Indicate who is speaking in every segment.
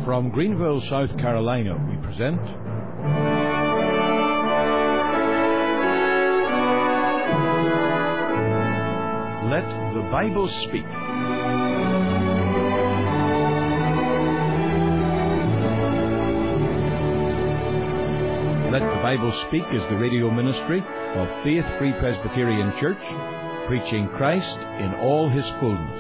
Speaker 1: From Greenville, South Carolina, we present Let the Bible Speak. Let the Bible Speak is the radio ministry of Faith Free Presbyterian Church, preaching Christ in all His fullness.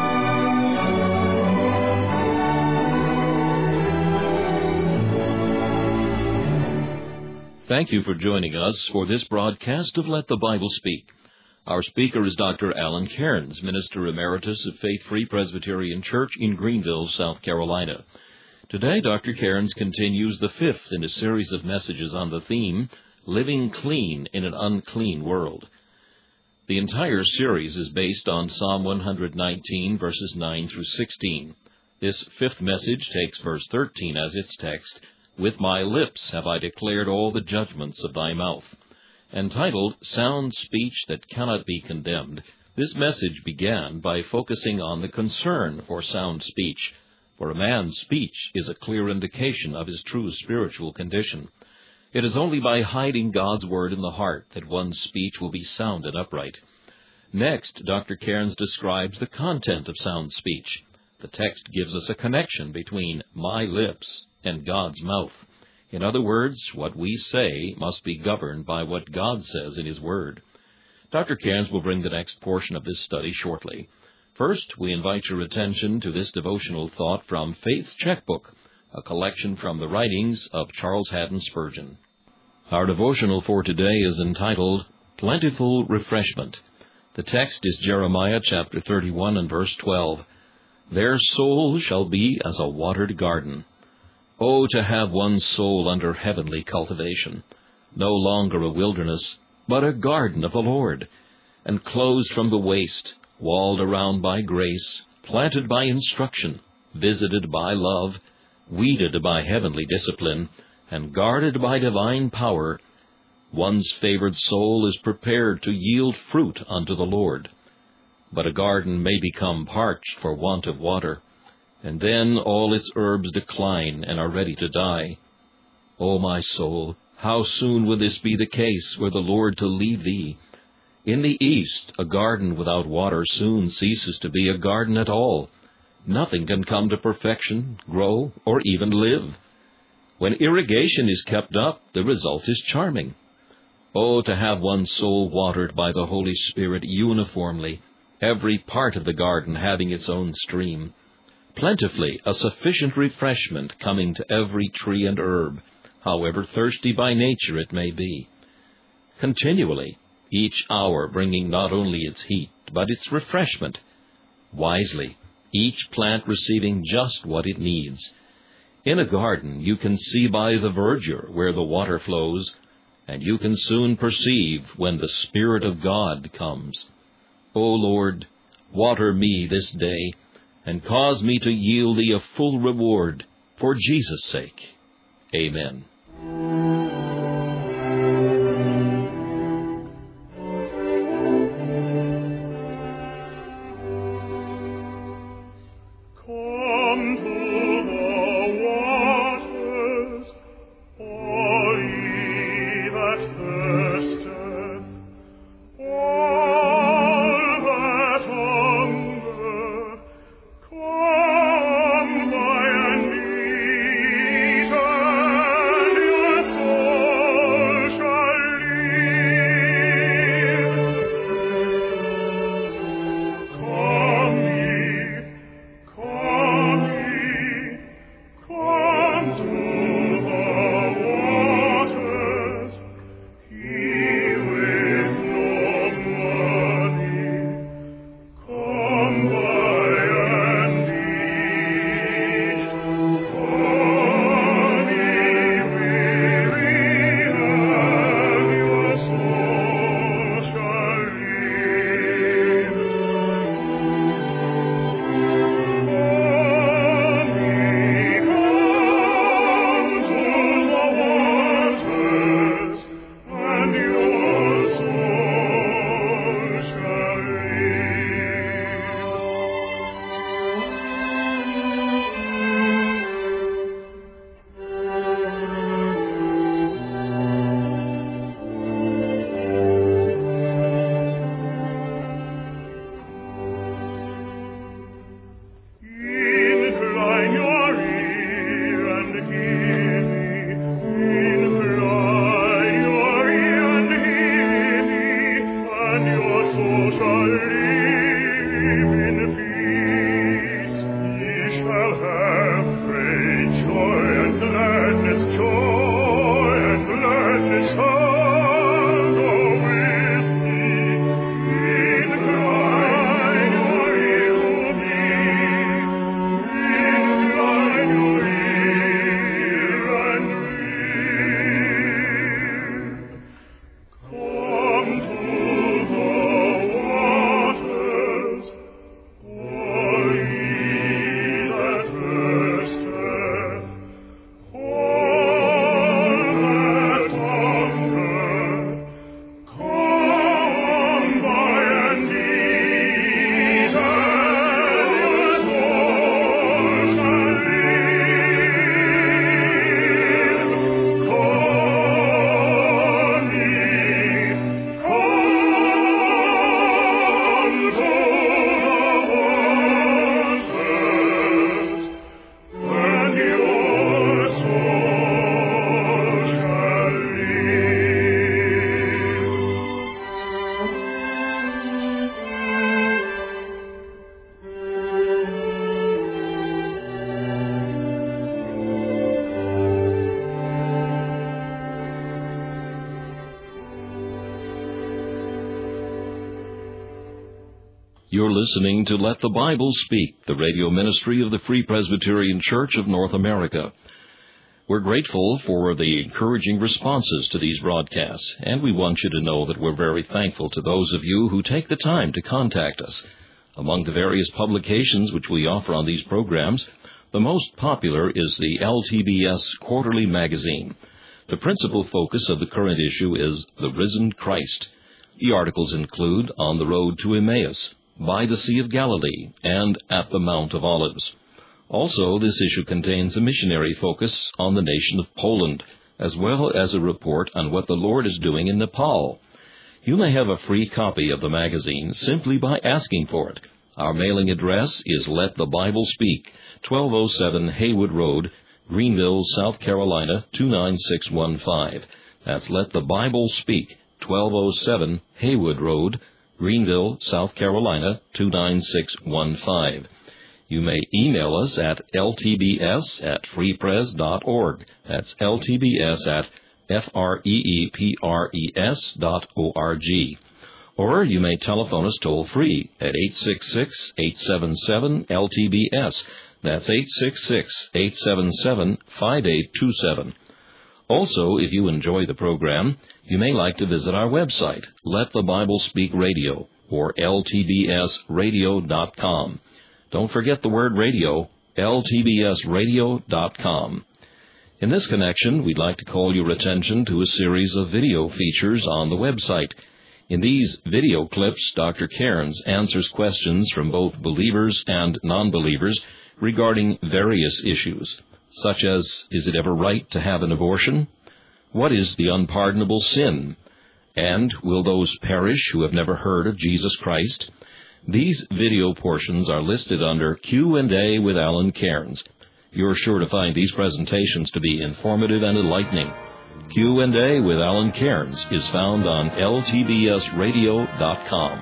Speaker 2: Thank you for joining us for this broadcast of Let the Bible Speak. Our speaker is Dr. Alan Cairns, Minister Emeritus of Faith Free Presbyterian Church in Greenville, South Carolina. Today, Dr. Cairns continues the fifth in a series of messages on the theme, Living Clean in an Unclean World. The entire series is based on Psalm 119, verses 9 through 16. This fifth message takes verse 13 as its text, With my lips have I declared all the judgments of thy mouth. Entitled, Sound Speech That Cannot Be Condemned, this message began by focusing on the concern for sound speech, for a man's speech is a clear indication of his true spiritual condition. It is only by hiding God's word in the heart that one's speech will be sound and upright. Next, Dr. Cairns describes the content of sound speech. The text gives us a connection between my lips and God's mouth. In other words, what we say must be governed by what God says in His Word. Dr. Cairns will bring the next portion of this study shortly. First, we invite your attention to this devotional thought from Faith's Checkbook, a collection from the writings of Charles Haddon Spurgeon. Our devotional for today is entitled, Plentiful Refreshment. The text is Jeremiah chapter 31 and verse 12. Their soul shall be as a watered garden. Oh, to have one's soul under heavenly cultivation, no longer a wilderness, but a garden of the Lord, enclosed from the waste, walled around by grace, planted by instruction, visited by love, weeded by heavenly discipline, and guarded by divine power. One's favored soul is prepared to yield fruit unto the Lord. But a garden may become parched for want of water, and then all its herbs decline and are ready to die. O my soul, how soon will this be the case were the Lord to leave thee? In the east, a garden without water soon ceases to be a garden at all. Nothing can come to perfection, grow, or even live. When irrigation is kept up, the result is charming. Oh, to have one's soul watered by the Holy Spirit uniformly, every part of the garden having its own stream. Plentifully, a sufficient refreshment coming to every tree and herb, however thirsty by nature it may be. Continually, each hour bringing not only its heat, but its refreshment. Wisely, each plant receiving just what it needs. In a garden, you can see by the verdure where the water flows, and you can soon perceive when the Spirit of God comes. O Lord, water me this day, and cause me to yield Thee a full reward, for Jesus' sake. Amen.
Speaker 3: shall have great joy and gladness, shall go with thee. Incline your ear to me, incline your ear and read. Come to the waters, all ye that thirsteth, all that hunger, come buy and eat, and your soul shall live. Come ye, come to the waters, and your soul shall
Speaker 2: You're listening to Let the Bible Speak, the radio ministry of the Free Presbyterian Church of North America. We're grateful for the encouraging responses to these broadcasts, and we want you to know that we're very thankful to those of you who take the time to contact us. Among the various publications which we offer on these programs, the most popular is the LTBS Quarterly Magazine. The principal focus of the current issue is The Risen Christ. The articles include On the Road to Emmaus, By the Sea of Galilee, and At the Mount of Olives. Also, this issue contains a missionary focus on the nation of Poland, as well as a report on what the Lord is doing in Nepal. You may have a free copy of the magazine simply by asking for it. Our mailing address is Let the Bible Speak, 1207 Haywood Road, Greenville, South Carolina, 29615. That's Let the Bible Speak, 1207 Haywood Road, Greenville, South Carolina, 29615. You may email us at ltbs@freepres.org. That's ltbs@freepres.org. Or you may telephone us toll-free at 866-877-LTBS. That's 866-877-5827. Also, if you enjoy the program, you may like to visit our website, Let the Bible Speak Radio, or ltbsradio.com. Don't forget the word radio, ltbsradio.com. In this connection, we'd like to call your attention to a series of video features on the website. In these video clips, Dr. Cairns answers questions from both believers and non-believers regarding various issues, such as, is it ever right to have an abortion? What is the unpardonable sin? And will those perish who have never heard of Jesus Christ? These video portions are listed under Q&A with Alan Cairns. You're sure to find these presentations to be informative and enlightening. Q&A with Alan Cairns is found on ltbsradio.com.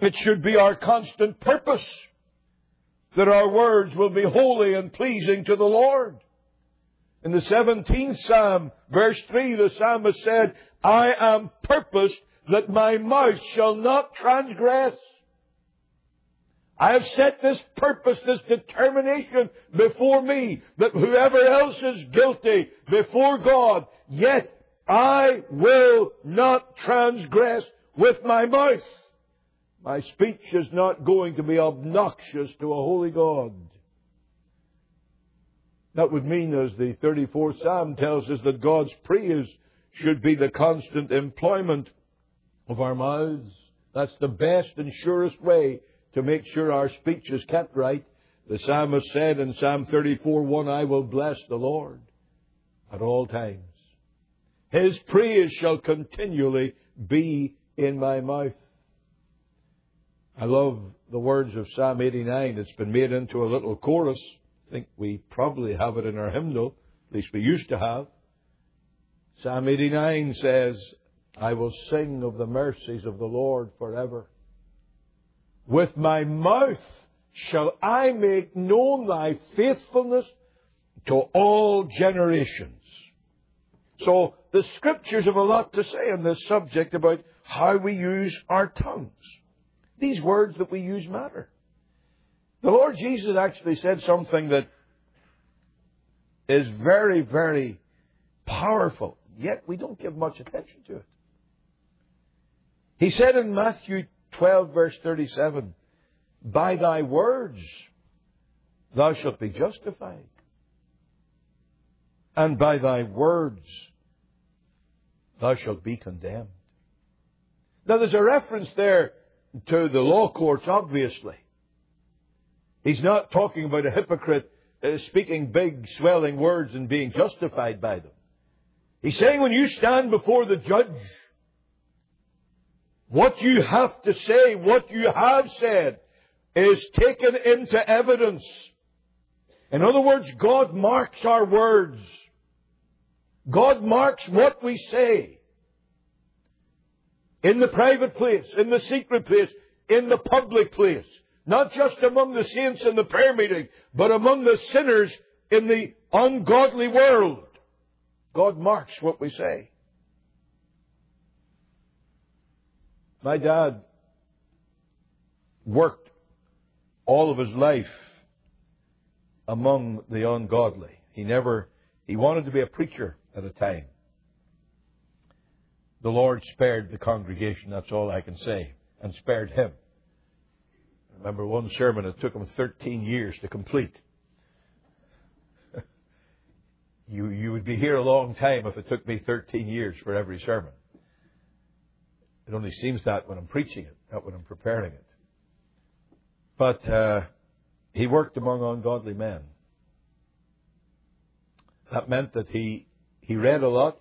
Speaker 1: It should be our constant purpose that our words will be holy and pleasing to the Lord. In the 17th Psalm, verse 3, the psalmist said, I am purposed that my mouth shall not transgress. I have set this purpose, this determination before me, that whoever else is guilty before God, yet I will not transgress with my mouth. My speech is not going to be obnoxious to a holy God. That would mean, as the 34th Psalm tells us, that God's praise should be the constant employment of our mouths. That's the best and surest way to make sure our speech is kept right. The psalmist said in Psalm 34:1, I will bless the Lord at all times. His praise shall continually be in my mouth. I love the words of Psalm 89. It's been made into a little chorus. I think we probably have it in our hymnal. At least we used to have. Psalm 89 says, I will sing of the mercies of the Lord forever. With my mouth shall I make known thy faithfulness to all generations. So the Scriptures have a lot to say on this subject about how we use our tongues. These words that we use matter. The Lord Jesus actually said something that is very, very powerful, yet we don't give much attention to it. He said in Matthew 12, verse 37, by thy words thou shalt be justified, and by thy words thou shalt be condemned. Now there's a reference there to the law courts, obviously. He's not talking about a hypocrite speaking big, swelling words and being justified by them. He's saying when you stand before the judge, what you have to say, what you have said, is taken into evidence. In other words, God marks our words. God marks what we say. In the private place, in the secret place, in the public place. Not just among the saints in the prayer meeting, but among the sinners in the ungodly world. God marks what we say. My dad worked all of his life among the ungodly. He wanted to be a preacher at a time. The Lord spared the congregation, that's all I can say, and spared him. I remember one sermon, it took him 13 years to complete. You would be here a long time if it took me 13 years for every sermon. It only seems that when I'm preaching it, not when I'm preparing it. But he worked among ungodly men. That meant that he read a lot.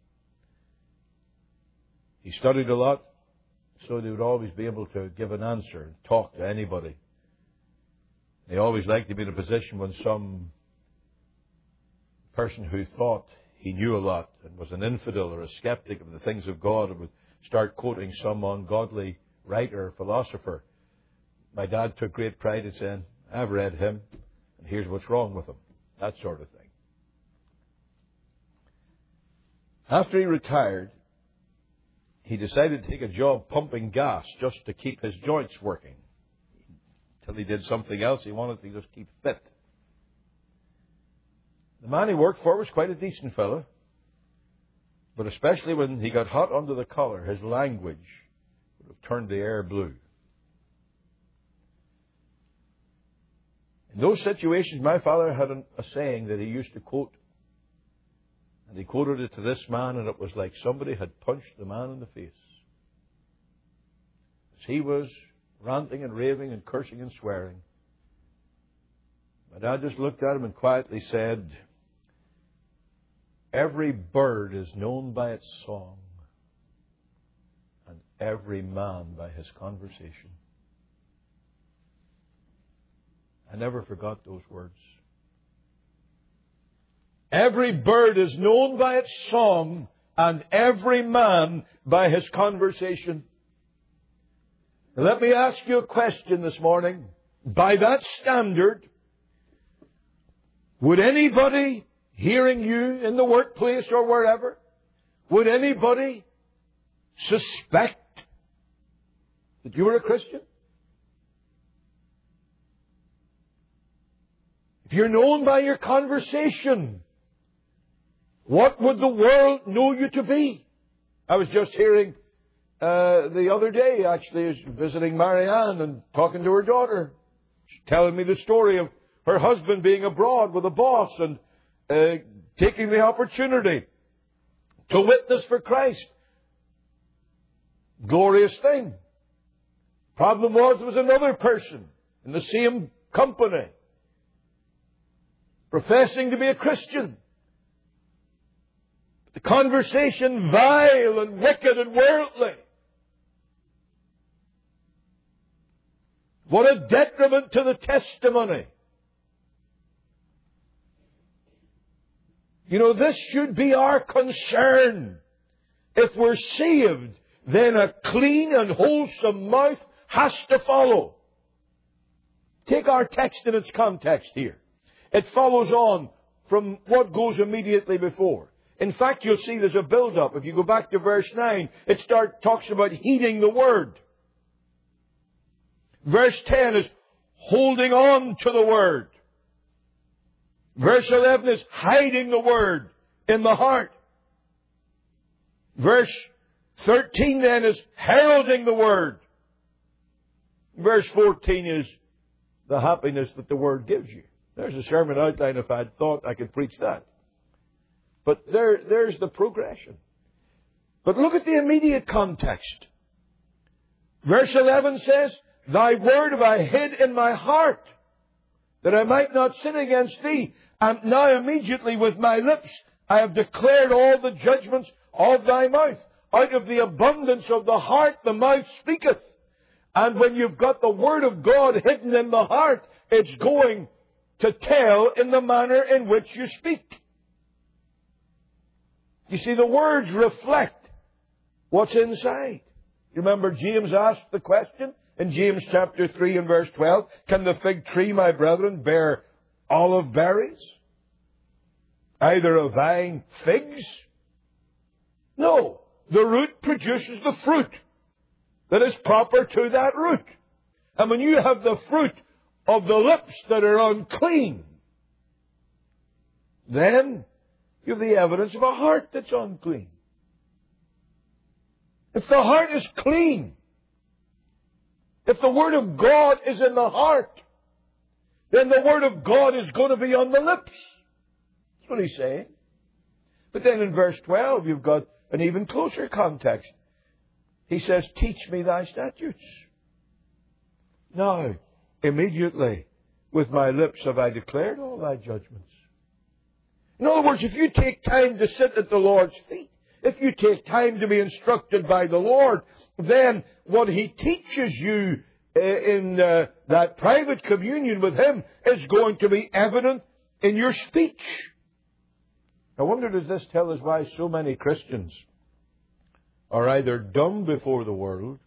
Speaker 1: He studied a lot, so that he would always be able to give an answer and talk to anybody. He always liked to be in a position when some person who thought he knew a lot and was an infidel or a skeptic of the things of God and would start quoting some ungodly writer or philosopher. My dad took great pride in saying, I've read him, and here's what's wrong with him. That sort of thing. After he retired, he decided to take a job pumping gas just to keep his joints working. Until he did something else, he wanted to just keep fit. The man he worked for was quite a decent fellow. But especially when he got hot under the collar, his language would have turned the air blue. In those situations, my father had a saying that he used to quote. And he quoted it to this man, and it was like somebody had punched the man in the face. As he was ranting and raving and cursing and swearing, my dad just looked at him and quietly said, every bird is known by its song, and every man by his conversation. I never forgot those words. Every bird is known by its song, and every man by his conversation. Let me ask you a question this morning. By that standard, would anybody hearing you in the workplace or wherever, would anybody suspect that you were a Christian? If you're known by your conversation, what would the world know you to be? I was just hearing the other day, actually, I was visiting Marianne and talking to her daughter. She's telling me the story of her husband being abroad with a boss and taking the opportunity to witness for Christ. Glorious thing. Problem was, there was another person in the same company professing to be a Christian. The conversation vile and wicked and worldly. What a detriment to the testimony. You know, this should be our concern. If we're saved, then a clean and wholesome mouth has to follow. Take our text in its context here. It follows on from what goes immediately before. In fact, you'll see there's a build-up. If you go back to verse 9, it talks about heeding the word. Verse 10 is holding on to the word. Verse 11 is hiding the word in the heart. Verse 13 then is heralding the word. Verse 14 is the happiness that the word gives you. There's a sermon outline if I'd thought I could preach that. But there's the progression. But look at the immediate context. Verse 11 says, Thy word have I hid in my heart, that I might not sin against thee. And now immediately with my lips I have declared all the judgments of thy mouth. Out of the abundance of the heart the mouth speaketh. And when you've got the word of God hidden in the heart, it's going to tell in the manner in which you speak. You see, the words reflect what's inside. You remember James asked the question in James chapter 3 and verse 12, Can the fig tree, my brethren, bear olive berries? Either a vine figs? No. The root produces the fruit that is proper to that root. And when you have the fruit of the lips that are unclean, then you have the evidence of a heart that's unclean. If the heart is clean, if the Word of God is in the heart, then the Word of God is going to be on the lips. That's what he's saying. But then in verse 12, you've got an even closer context. He says, Teach me thy statutes. Now, immediately, with my lips have I declared all thy judgments. In other words, if you take time to sit at the Lord's feet, if you take time to be instructed by the Lord, then what He teaches you in that private communion with Him is going to be evident in your speech. I wonder, does this tell us why so many Christians are either dumb before the world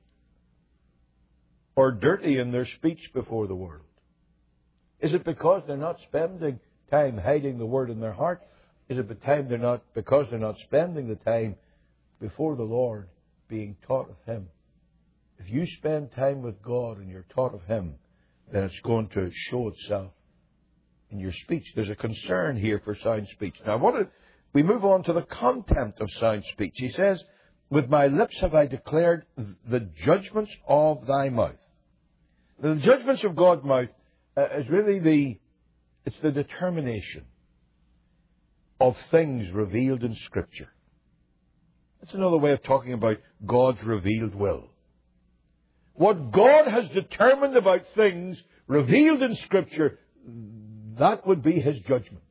Speaker 1: or dirty in their speech before the world? Is it because they're not spending time hiding the Word in their heart? Is it because they're not spending the time before the Lord being taught of Him? If you spend time with God and you're taught of Him, then it's going to show itself in your speech. There's a concern here for sound speech. Now, we move on to the content of sound speech. He says, With my lips have I declared the judgments of thy mouth. The judgments of God's mouth is really it's the determination of things revealed in Scripture. That's another way of talking about God's revealed will. What God has determined about things revealed in Scripture, that would be His judgments.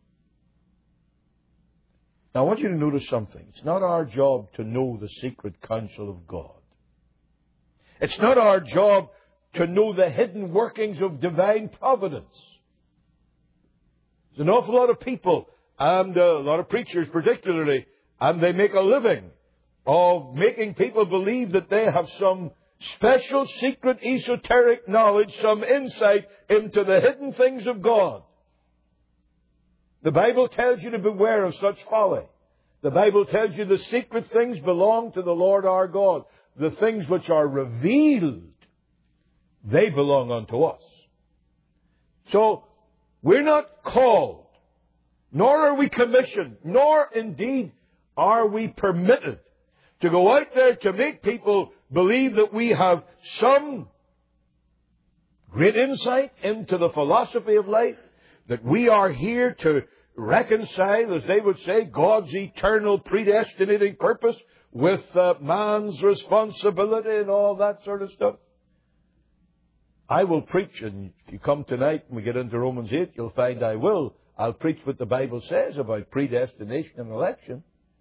Speaker 1: Now, I want you to notice something. It's not our job to know the secret counsel of God. It's not our job to know the hidden workings of divine providence. There's an awful lot of people, and a lot of preachers particularly, and they make a living of making people believe that they have some special, secret, esoteric knowledge, some insight into the hidden things of God. The Bible tells you to beware of such folly. The Bible tells you the secret things belong to the Lord our God. The things which are revealed, they belong unto us. So, we're not called, nor are we commissioned, nor indeed are we permitted to go out there to make people believe that we have some great insight into the philosophy of life, that we are here to reconcile, as they would say, God's eternal predestinating purpose with man's responsibility and all that sort of stuff. I will preach, and if you come tonight and we get into Romans 8, you'll find I'll preach what the Bible says about predestination and election.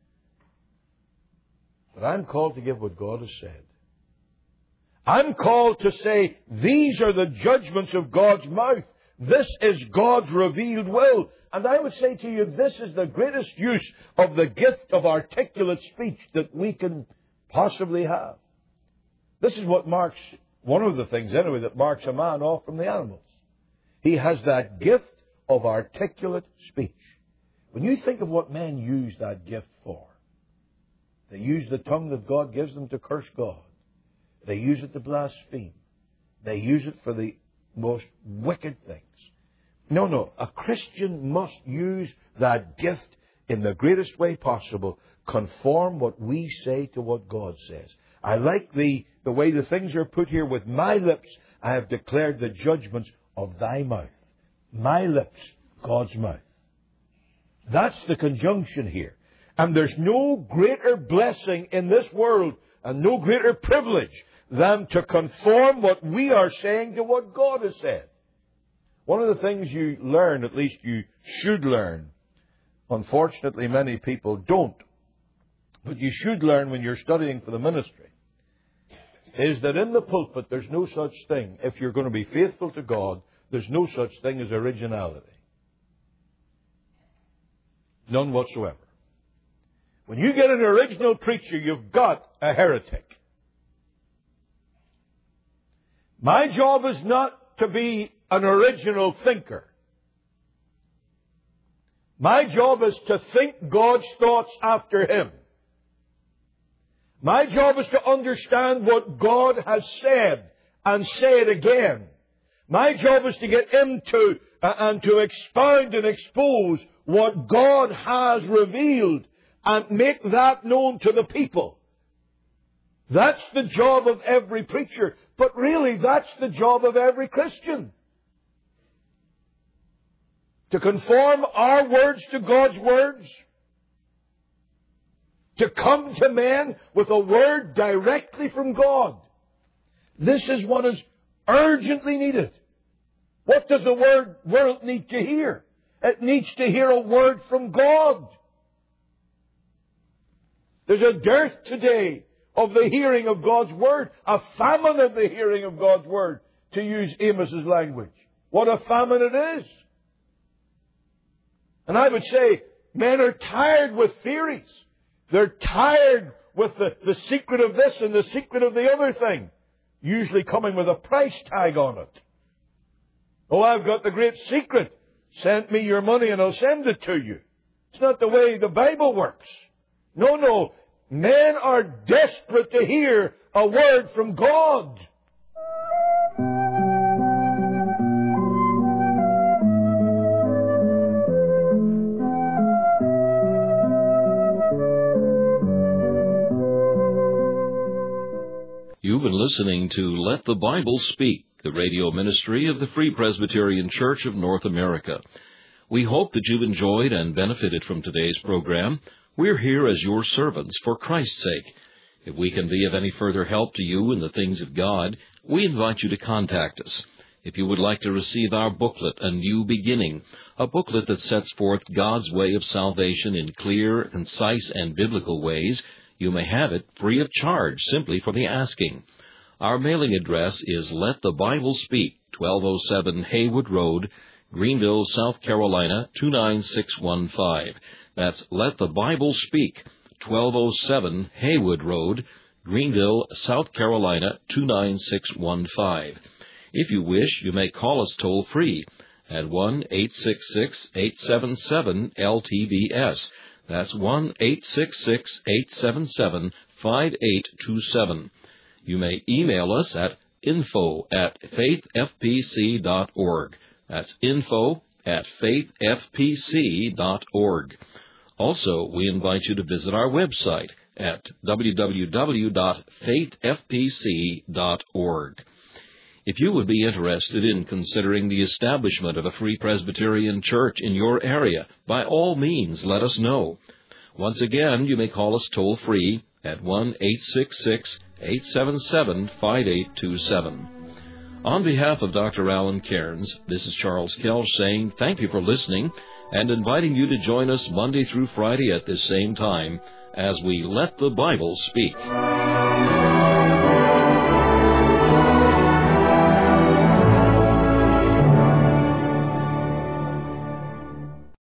Speaker 1: But I'm called to give what God has said. I'm called to say, these are the judgments of God's mouth. This is God's revealed will. And I would say to you, this is the greatest use of the gift of articulate speech that we can possibly have. This is what marks, one of the things anyway, that marks a man off from the animals. He has that gift of articulate speech. When you think of what men use that gift for, they use the tongue that God gives them to curse God. They use it to blaspheme. They use it for the most wicked things. No. A Christian must use that gift in the greatest way possible. Conform what we say to what God says. I like the way the things are put here. With my lips I have declared the judgments of thy mouth. My lips, God's mouth. That's the conjunction here. And there's no greater blessing in this world and no greater privilege than to conform what we are saying to what God has said. One of the things you learn, at least you should learn, unfortunately many people don't, but you should learn when you're studying for the ministry, is that in the pulpit there's no such thing. If you're going to be faithful to God, there's no such thing as originality. None whatsoever. When you get an original preacher, you've got a heretic. My job is not to be an original thinker. My job is to think God's thoughts after Him. My job is to understand what God has said and say it again. My job is to get into and to expound and expose what God has revealed and make that known to the people. That's the job of every preacher. But really, that's the job of every Christian. To conform our words to God's words. To come to men with a word directly from God. This is what is urgently needed. What does the world need to hear? It needs to hear a word from God. There's a dearth today of the hearing of God's Word. A famine of the hearing of God's Word, to use Amos's language. What a famine it is. And I would say, men are tired with theories. They're tired with the secret of this and the secret of the other thing. Usually coming with a price tag on it. Oh, I've got the great secret. Send me your money and I'll send it to you. It's not the way the Bible works. No. Men are desperate to hear a word from God.
Speaker 2: You've been listening to Let the Bible Speak, the radio ministry of the Free Presbyterian Church of North America. We hope that you've enjoyed and benefited from today's program. We're here as your servants for Christ's sake. If we can be of any further help to you in the things of God, we invite you to contact us. If you would like to receive our booklet, A New Beginning, a booklet that sets forth God's way of salvation in clear, concise, and biblical ways, you may have it free of charge simply for the asking. Our mailing address is Let the Bible Speak, 1207 Haywood Road, Greenville, South Carolina, 29615. That's Let the Bible Speak, 1207 Haywood Road, Greenville, South Carolina 29615. If you wish, you may call us toll-free at 1-866-877-LTBS. That's 1-866-877-5827. You may email us at info@faithfpc.org. That's info@faithfpc.org. Also, we invite you to visit our website at www.faithfpc.org. If you would be interested in considering the establishment of a Free Presbyterian Church in your area, by all means, let us know. Once again, you may call us toll-free at 1-866-877-5827. On behalf of Dr. Alan Cairns, this is Charles Kelch saying thank you for listening and inviting you to join us Monday through Friday at this same time as we let the Bible speak.